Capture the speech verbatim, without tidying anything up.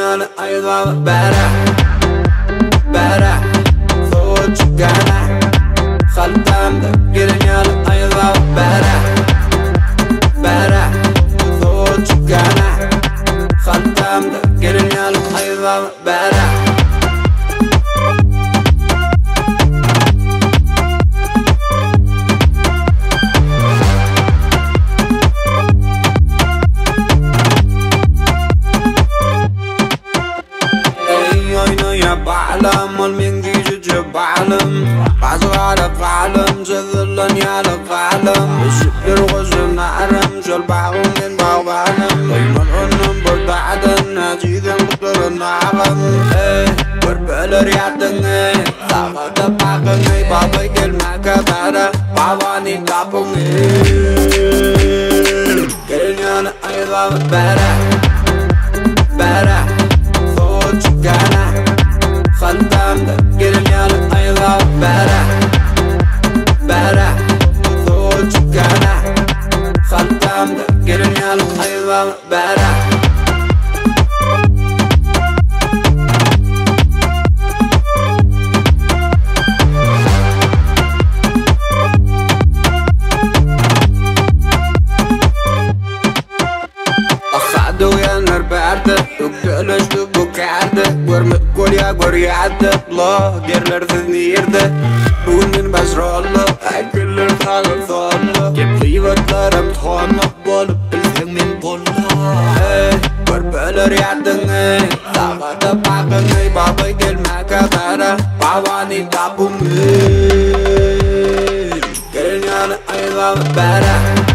Gelin ayılan bere Bere Soğuk çıkana Haltamda gelin ayılan bere Bere Soğuk çıkana Haltamda gelin ayılan bere بعلم والمنجي جوجو بعلم بعزو على بعلم جذلن يالا بعلم الشكر غزو نعرم جل بعو من بعو بعلم ويمن عنم بردعدن ناجيدا قدر نعرم ايه وربال ريعدن ايه ثاقة باقن ايه بابا كلمة كبارة بعواني قابن ايه كرنيان ايضا بارة بارة صوت شكانا Haltamda gelin yanıp ayılan bere Bere Soğuk çıkana Haltamda gelin yanıp ayılan bere أخذوا يا نار بعده وقلش بوكعده ورمق قوليا قريعده الله دير ذنيرده ونن بزر الله أكل الخالق الله كيف وطلرم تخانا بول بالفهم من بولا وربال ريعدن طاقة باقن بابا كلمة كبارة بعواني قابو مين كرنيان أيضا بارة